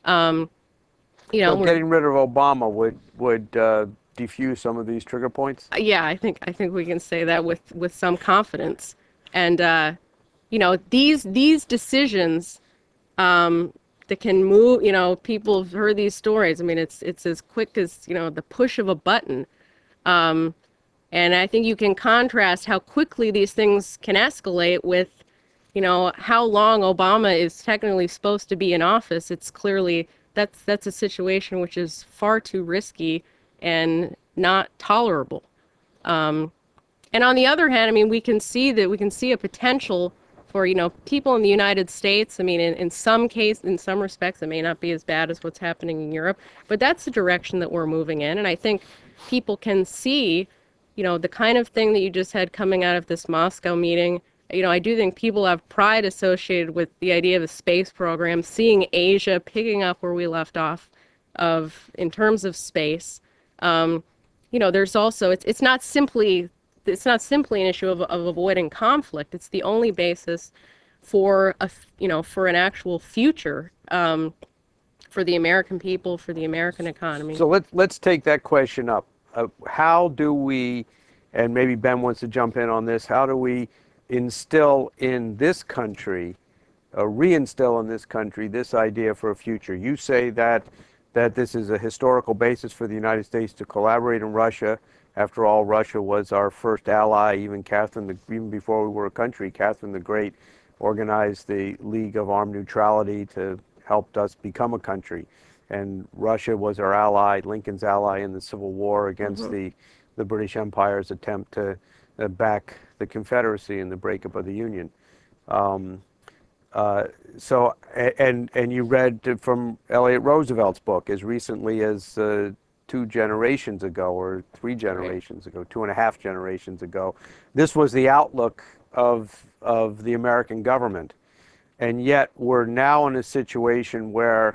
So getting rid of Obama would defuse some of these trigger points? Yeah, I think we can say that with some confidence. And these decisions that can move, people have heard these stories. I mean, it's as quick as, the push of a button. And I think you can contrast how quickly these things can escalate with, how long Obama is technically supposed to be in office. It's clearly that's a situation which is far too risky and not tolerable. And on the other hand, I mean, we can see a potential for, people in the United States. I mean, in some respects, it may not be as bad as what's happening in Europe, but that's the direction that we're moving in. And I think people can see, the kind of thing that you just had coming out of this Moscow meeting. I do think people have pride associated with the idea of a space program, seeing Asia picking up where we left off in terms of space. There's also, it's not simply an issue of avoiding conflict. It's the only basis for for an actual future for the American people, for the American economy. So let's take that question up. How do we, and maybe Ben wants to jump in on this, how do we instill in this country, reinstill in this country, this idea for a future? You say that this is a historical basis for the United States to collaborate in Russia. After all, Russia was our first ally. Even before we were a country, Catherine the Great organized the League of Armed Neutrality to help us become a country. And Russia was our ally, Lincoln's ally in the Civil War against the British Empire's attempt to back the Confederacy and the breakup of the Union. So you read from Elliot Roosevelt's book as recently as 2 generations ago, or 3 generations ago, 2.5 generations ago. This was the outlook of the American government. And yet we're now in a situation where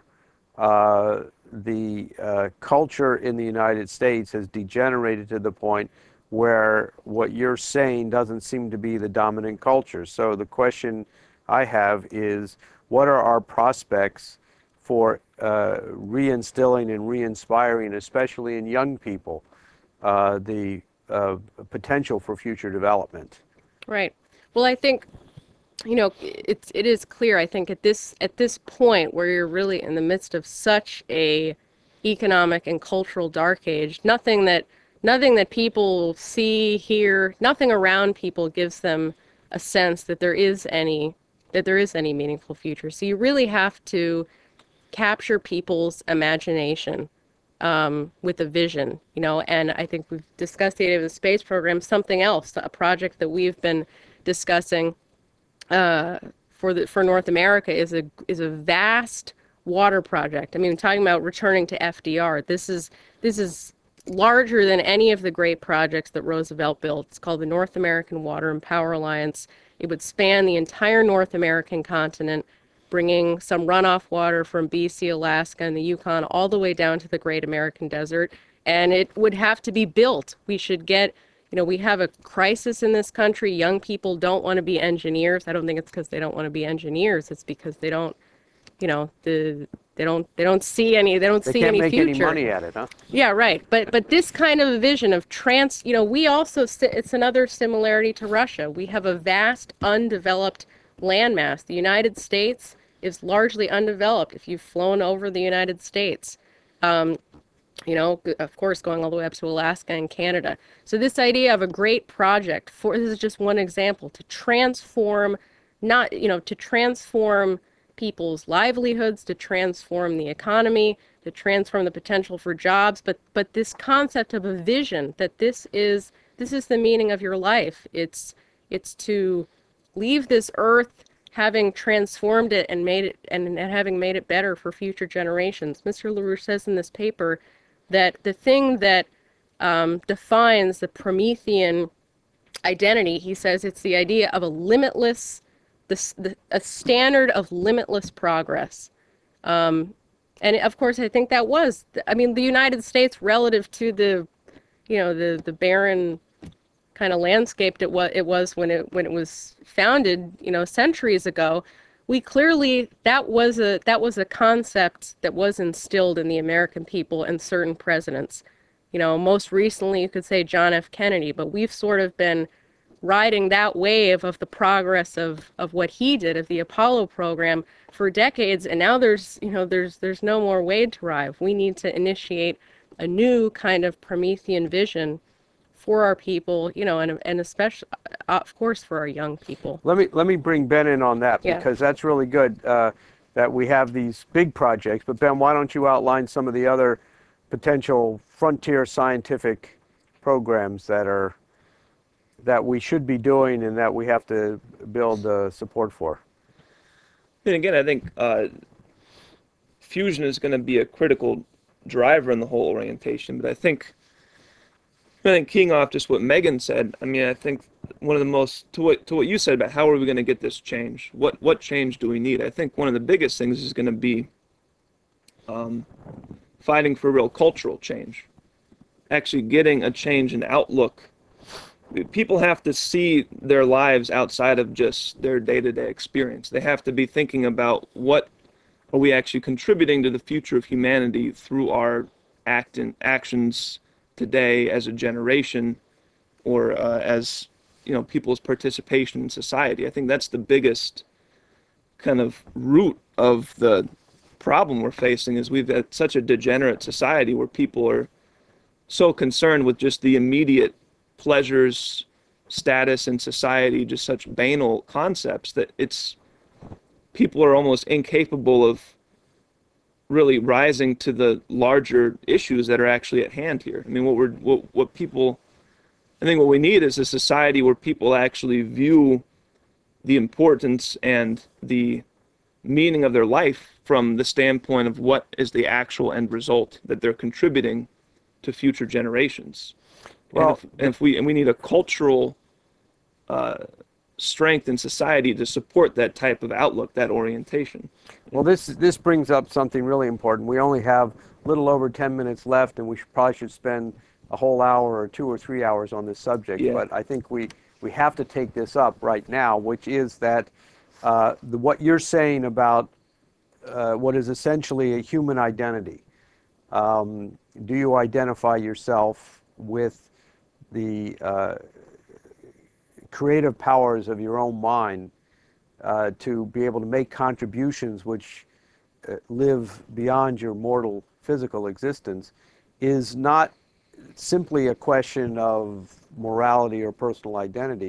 the culture in the United States has degenerated to the point where what you're saying doesn't seem to be the dominant culture. So the question I have is, what are our prospects for reinstilling and re-inspiring, especially in young people, the potential for future development? Right. Well, I think, it is clear, I think, at this point where you're really in the midst of such a economic and cultural dark age, nothing that people see, hear, nothing around people gives them a sense that there is any meaningful future. So you really have to capture people's imagination with a vision, you know. And I think we've discussed the idea of the space program. Something else, a project that we've been discussing for North America is a vast water project. I mean, talking about returning to FDR, this is larger than any of the great projects that Roosevelt built. It's called the North American Water and Power Alliance. It would span the entire North American continent, bringing some runoff water from BC, Alaska, and the Yukon all the way down to the Great American Desert. And it would have to be built. We should get, you know, we have a crisis in this country. Young people don't want to be engineers. I don't think it's because they don't want to be engineers. It's because they don't, you know, they don't see any They can't any make future. any money at it, huh? Yeah, right. But this kind of a vision of you know, we also, it's another similarity to Russia. We have a vast undeveloped landmass. The United States is largely undeveloped. If you've flown over the United States, you know, of course, going all the way up to Alaska and Canada. So this idea of a great project, this is just one example, to transform, not, you know, to transform people's livelihoods, to transform the economy, to transform the potential for jobs, but this concept of a vision that this is the meaning of your life. It's to leave this earth having transformed it and made it and having made it better for future generations. Mr. LaRouche says in this paper that the thing that defines the Promethean identity, he says it's the idea of a limitless, a standard of limitless progress. And of course, I think that was, I mean, the United States relative to the, you know, the barren kind of landscape it was when it was founded, you know, centuries ago. We clearly, that was a concept that was instilled in the American people and certain presidents. You know, most recently you could say John F. Kennedy, but we've sort of been riding that wave of the progress of what he did, of the Apollo program, for decades, and now there's no more wave to ride. We need to initiate a new kind of Promethean vision for our people, you know, and especially, of course, for our young people. Let me bring Ben in on that, Yeah. because that's really good that we have these big projects. But Ben, why don't you outline some of the other potential frontier scientific programs that we should be doing and that we have to build support for? And again, I think fusion is going to be a critical driver in the whole orientation. But I think keying off just what Megan said, I mean, I think one of the most, to what you said about how are we going to get this change? What change do we need? I think one of the biggest things is going to be fighting for real cultural change, actually getting a change in outlook. People have to see their lives outside of just their day-to-day experience. They have to be thinking about what are we actually contributing to the future of humanity through our actions today as a generation, or as, you know, people's participation in society. I think that's the biggest kind of root of the problem we're facing, is we've got such a degenerate society where people are so concerned with just the immediate pleasures, status in society, just such banal concepts that people are almost incapable of really rising to the larger issues that are actually at hand here. I mean, I think what we need is a society where people actually view the importance and the meaning of their life from the standpoint of what is the actual end result that they're contributing to future generations. Well, and we need a cultural strength in society to support that type of outlook, that orientation. Well, this brings up something really important. We only have a little over 10 minutes left, and we probably should spend a whole hour or 2 or 3 hours on this subject. Yeah. But I think we have to take this up right now, which is that what you're saying about what is essentially a human identity. Do you identify yourself with the creative powers of your own mind to be able to make contributions which live beyond your mortal physical existence, is not simply a question of morality or personal identity,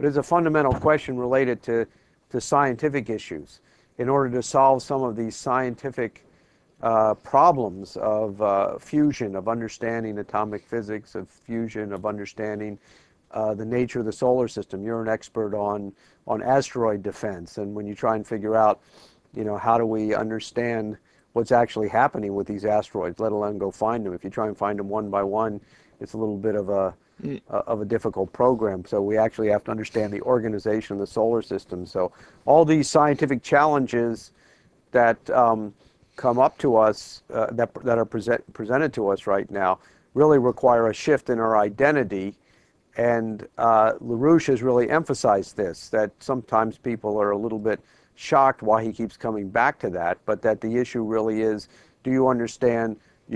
but it's a fundamental question related to scientific issues. In order to solve some of these scientific problems of fusion, of understanding atomic physics, of fusion, of understanding the nature of the solar system. You're an expert on asteroid defense, and when you try and figure out, how do we understand what's actually happening with these asteroids, let alone go find them. If you try and find them one by one, it's a little bit of a difficult program. So we actually have to understand the organization of the solar system. So all these scientific challenges that come up to us, that are presented to us right now, really require a shift in our identity. And LaRouche has really emphasized this, that sometimes people are a little bit shocked why he keeps coming back to that, but that the issue really is, do you understand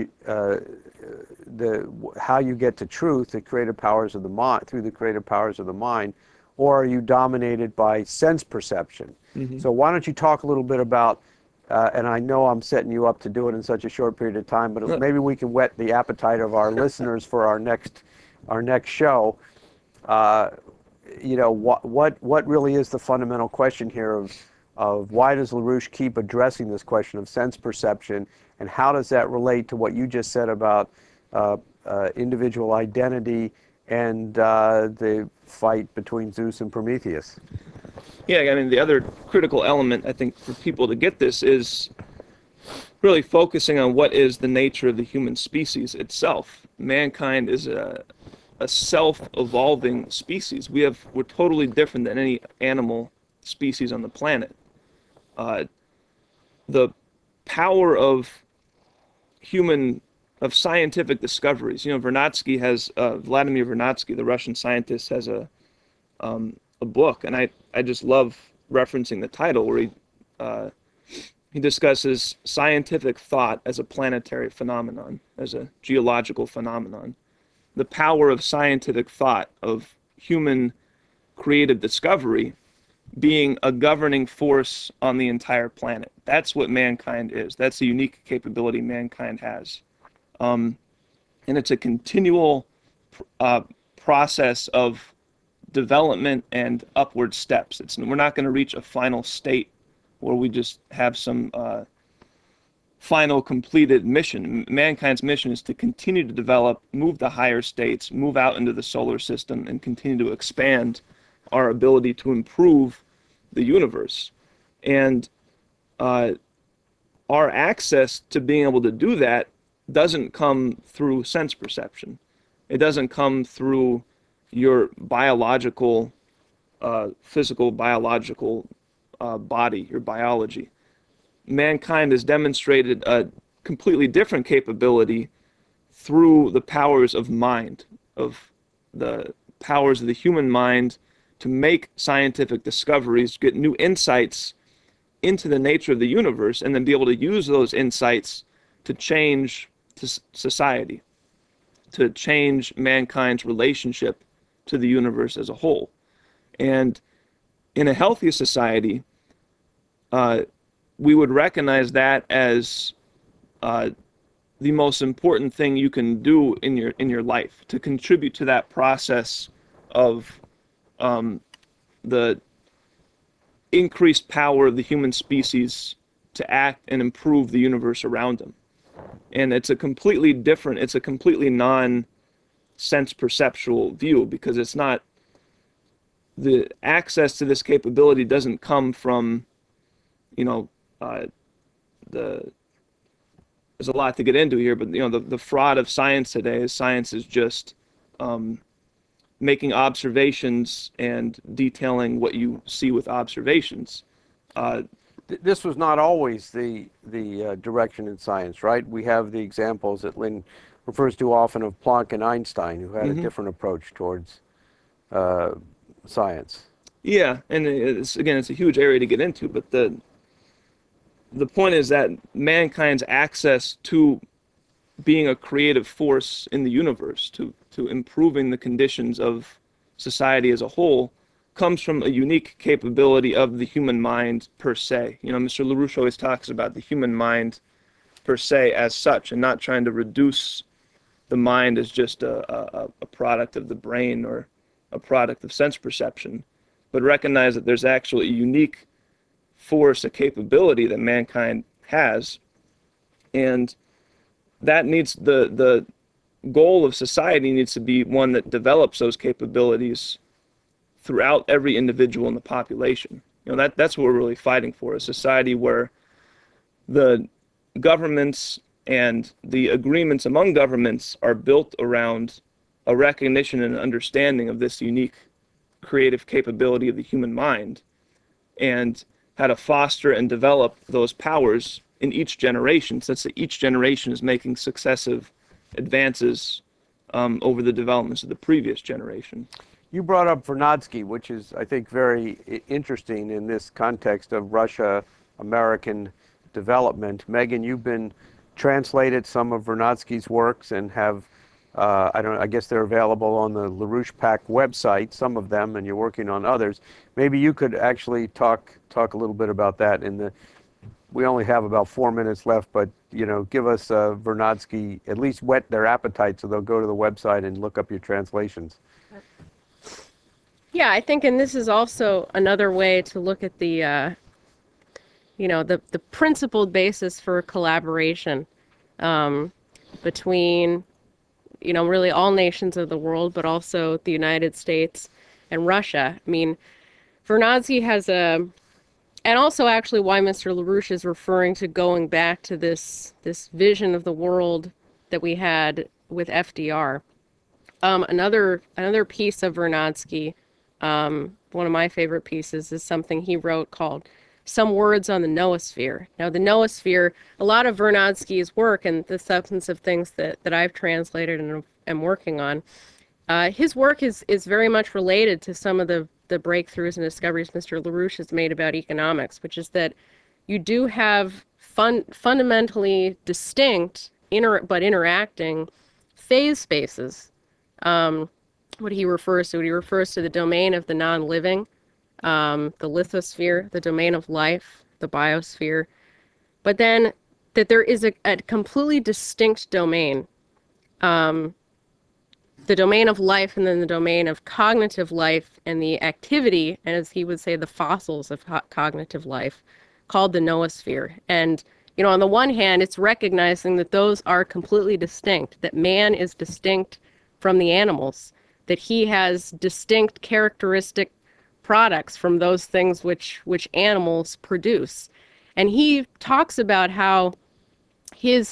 how you get to truth, the creative powers of the mind, through the creative powers of the mind, or are you dominated by sense perception? So why don't you talk a little bit about, and I know I'm setting you up to do it in such a short period of time, but maybe we can whet the appetite of our listeners for our next show. What really is the fundamental question here of why does LaRouche keep addressing this question of sense perception, and how does that relate to what you just said about individual identity and the fight between Zeus and Prometheus? Yeah, I mean, the other critical element, I think, for people to get this is really focusing on what is the nature of the human species itself. Mankind is a self-evolving species. We're totally different than any animal species on the planet. The power of scientific discoveries. Vernadsky has Vladimir Vernadsky, the Russian scientist, has a book, and I just love referencing the title, where he discusses scientific thought as a planetary phenomenon, as a geological phenomenon. The power of scientific thought, of human creative discovery, being a governing force on the entire planet. That's what mankind is. That's the unique capability mankind has. And it's a continual process of development and upward steps. We're not going to reach a final state where we just have some final completed mission. Mankind's mission is to continue to develop, move to higher states, move out into the solar system, and continue to expand our ability to improve the universe. And our access to being able to do that doesn't come through sense perception. It doesn't come through your biological, physical biological body, your biology. Mankind has demonstrated a completely different capability through the powers of mind, of the powers of the human mind, to make scientific discoveries, get new insights into the nature of the universe, and then be able to use those insights to change society, to change mankind's relationship to the universe as a whole. And in a healthy society, we would recognize that as the most important thing you can do in your life, to contribute to that process of the increased power of the human species to act and improve the universe around them. And it's a completely non-sense perceptual view, because it's not, the access to this capability doesn't come from, there's a lot to get into here, but the fraud of science today is science is just making observations and detailing what you see with observations. This was not always the direction in science, right? We have the examples that Lynn refers to often of Planck and Einstein, who had a different approach towards science. Yeah, and it's a huge area to get into, but the point is that mankind's access to being a creative force in the universe, to improving the conditions of society as a whole, comes from a unique capability of the human mind per se. Mr. LaRouche always talks about the human mind per se as such, and not trying to reduce the mind as just a product of the brain or a product of sense perception. but recognize that there's actually a unique force, a capability that mankind has, and that needs the goal of society needs to be one that develops those capabilities throughout every individual in the population. That's what we're really fighting for, a society where the governments and the agreements among governments are built around a recognition and understanding of this unique creative capability of the human mind, and how to foster and develop those powers in each generation, such that each generation is making successive advances over the developments of the previous generation. You brought up Vernadsky, which is, I think, very interesting in this context of Russia-American development. Megan, you've been translated some of Vernadsky's works and have, I guess they're available on the LaRouche PAC website, some of them, and you're working on others. Maybe you could actually talk a little bit about that. We only have about 4 minutes left, but give us Vernadsky, at least whet their appetite so they'll go to the website and look up your translations. Yeah, I think, and this is also another way to look at the principled basis for collaboration between, really all nations of the world, but also the United States and Russia. I mean, Vernadsky has and also actually why Mr. LaRouche is referring to going back to this vision of the world that we had with FDR. Another piece of Vernadsky, one of my favorite pieces, is something he wrote called Some Words on the Noosphere. Now, the noosphere, a lot of Vernadsky's work and the substance of things that I've translated and am working on, his work is very much related to some of the breakthroughs and discoveries Mr. LaRouche has made about economics, which is that you do have fundamentally distinct, but interacting phase spaces. What he refers to the domain of the non-living, the lithosphere, the domain of life, the biosphere, but then that there is a completely distinct domain, the domain of life, and then the domain of cognitive life and the activity, and as he would say, the fossils of cognitive life, called the noosphere. And, on the one hand, it's recognizing that those are completely distinct, that man is distinct from the animals, that he has distinct characteristic products from those things which animals produce. And he talks about how his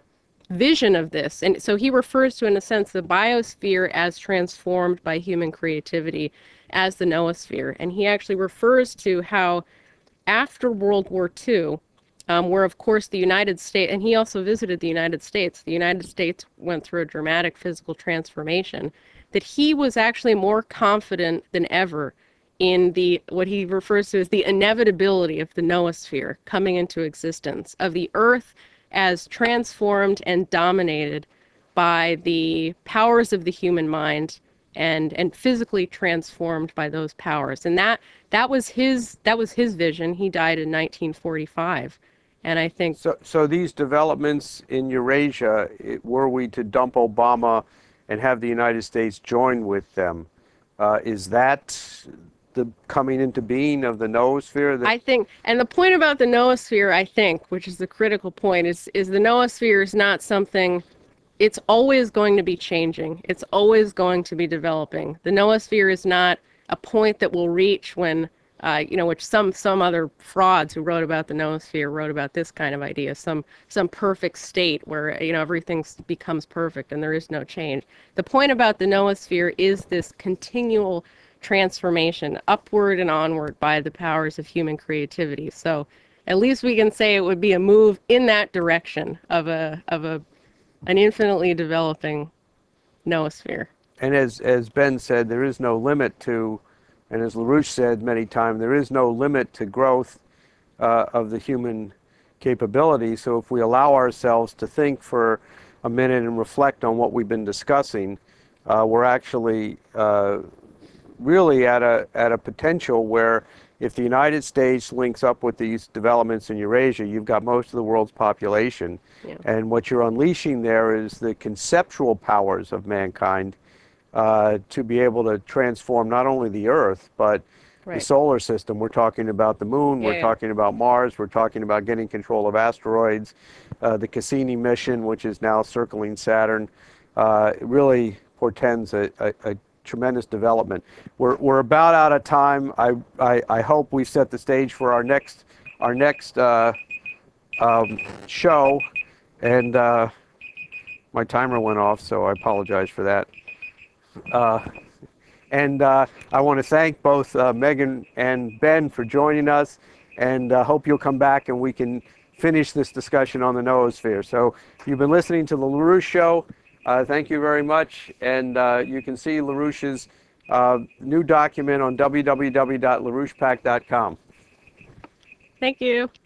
vision of this, and so he refers to, in a sense, the biosphere as transformed by human creativity as the noosphere. And he actually refers to how after World War II, where of course the United States, and he also visited the United States went through a dramatic physical transformation, that he was actually more confident than ever in what he refers to as the inevitability of the noosphere coming into existence, of the Earth as transformed and dominated by the powers of the human mind and physically transformed by those powers. And that was his vision. He died in 1945. And I think so these developments in Eurasia, were we to dump Obama and have the United States join with them, is that the coming into being of the noosphere? I think, and the point about the noosphere, I think, which is the critical point, is the noosphere is not something, it's always going to be changing. It's always going to be developing. The noosphere is not a point that we'll reach when, which some other frauds who wrote about the noosphere wrote about this kind of idea, some perfect state where, everything becomes perfect and there is no change. The point about the noosphere is this continual transformation upward and onward by the powers of human creativity. So at least we can say it would be a move in that direction of an infinitely developing noosphere. And as Ben said, there is no limit to, and as LaRouche said many times, there is no limit to growth of the human capability. So if we allow ourselves to think for a minute and reflect on what we've been discussing, we're actually really at a potential where if the United States links up with these developments in Eurasia, you've got most of the world's population. Yeah. And what you're unleashing there is the conceptual powers of mankind to be able to transform not only the earth, but Right. solar system. We're talking about the moon, we're Yeah. talking about Mars, we're talking about getting control of asteroids, the Cassini mission, which is now circling Saturn. It really portends a tremendous development. We're about out of time. I hope we set the stage for our next show, and my timer went off, so I apologize for that. And I want to thank both Megan and Ben for joining us, and hope you'll come back and we can finish this discussion on the noosphere. So you've been listening to the LaRouche Show. Thank you very much, and you can see LaRouche's new document on www.larouchepack.com. Thank you.